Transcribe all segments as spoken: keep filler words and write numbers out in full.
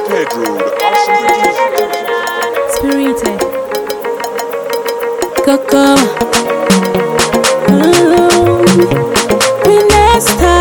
Pedro, the awesome producer. Spirited Coco Winesta.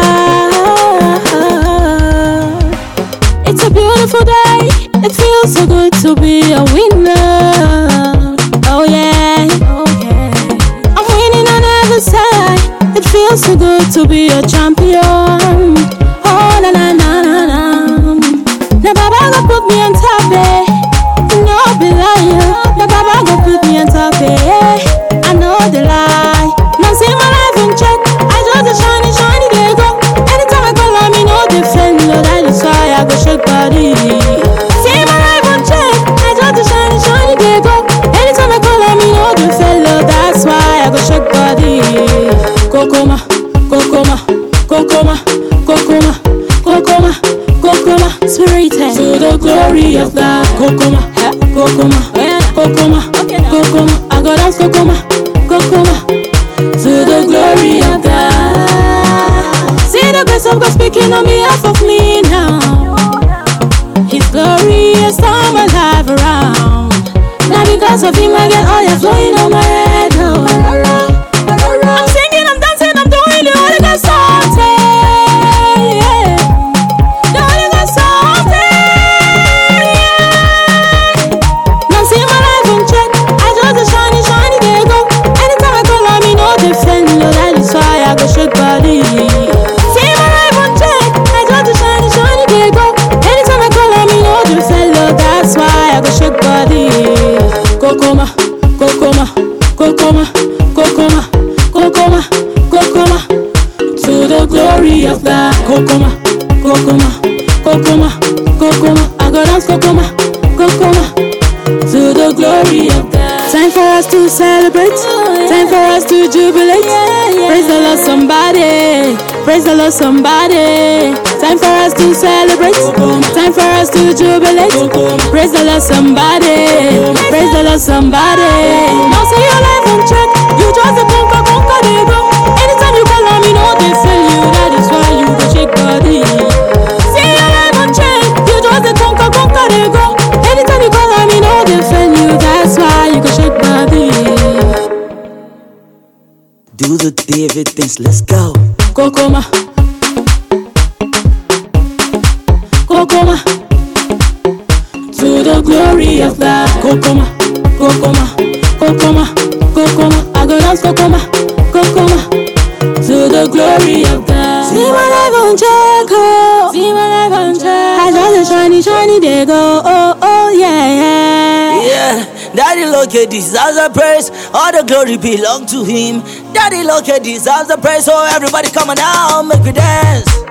It's a beautiful day. It feels so good to be a winner. Oh yeah, oh yeah. I'm winning on every side. It feels so good to be a champion. Oh na na na na na. Now Baba go put me on top, eh? No be liar. Now Baba go put me on top, eh? I know the lie. Now see my life in check. I just a shiny, shiny they go. Anytime I call on me, no defend. No, that is why I go shake body. See my life on check. I just a shiny, shiny they go. Anytime I call on me, no defend. No, that's why I go shake body. Kokoma, kokoma, kokoma, kokoma, kokoma, kokoma, spirited to the glory of God. Kokoma, kokoma, kokoma, kokoma. I go dance kokoma, kokoma, to the glory of God. See the grace of God speaking on behalf of me now. His glory has turned my life around. Now because of Him I get oil flowing on my head. Oh. I'm singing, I'm dancing, I'm doing the Holy Ghost something. Yeah. The Holy Ghost something. Yeah. Now see my life in check. I just a shiny, shiny they go. Anytime I call on me, no defend. No, that is why I go shake body. See my life on check. I just a shiny, shiny they go. Anytime I call on me, no defend. No, that's why I go shake body. Kokoma, kokoma, kokoma, kokoma, kokoma, kokoma, to the glory of God. Kokoma, kokoma, kokoma, kokoma. I go dance kokoma, kokoma, to the glory of God. Time for us to celebrate. Time for us to jubilate. Praise the Lord, somebody. Praise the Lord, somebody. Time for us to celebrate. Time for us to jubilate. Praise the Lord, somebody. Praise the Lord, somebody. Now see your life on check. You just a conquer, conquer, they go. Anytime you call on me, no, they fail you. That is why you go shake body. See your life on check. You just a conquer, conquer, they go. Anytime you call on me, no, they fail you. That's why you go shake body. Do the David things, let's go. Kokoma, kokoma, to the glory of God. Kokoma, kokoma, kokoma, kokoma. I go dance kokoma, kokoma, to the glory of God. See my life on check, oh. See my life on check. I just a shiny, shiny they go. Oh, oh, yeah, yeah. Yeah, Daddy Loke deserves a praise. All the glory belong to Him. Daddy Loke deserves a praise. So everybody come on now, make we dance.